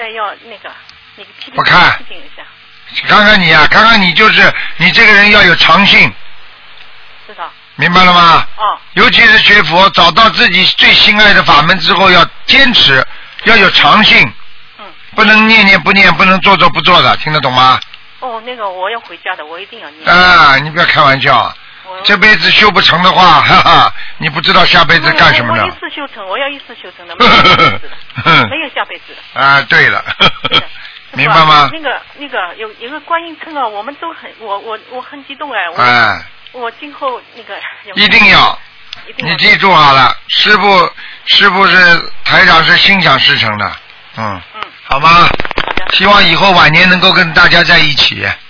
该要那个不看。看看你啊，看看你就是你这个人要有长性。 知道。 明白了吗？ 哦。 尤其是学佛，找到自己最心爱的法门之后，要坚持，要有长性。不能念念不念，不能做做不做的，听得懂吗？ 哦，那个我要回家的，我一定要念。 啊，你不要开玩笑，这辈子修不成的话，哈哈，你不知道下辈子干什么呢？ 我一世修成，我要一世修成的，没有下辈子的，没有下辈子的。 啊，对了，明白吗？ 那个有个观音称啊，我们都很，我很激动哎。我今后那个一定要，你记住好了，师父是台长是心想事成的，好吗？希望以后晚年能够跟大家在一起。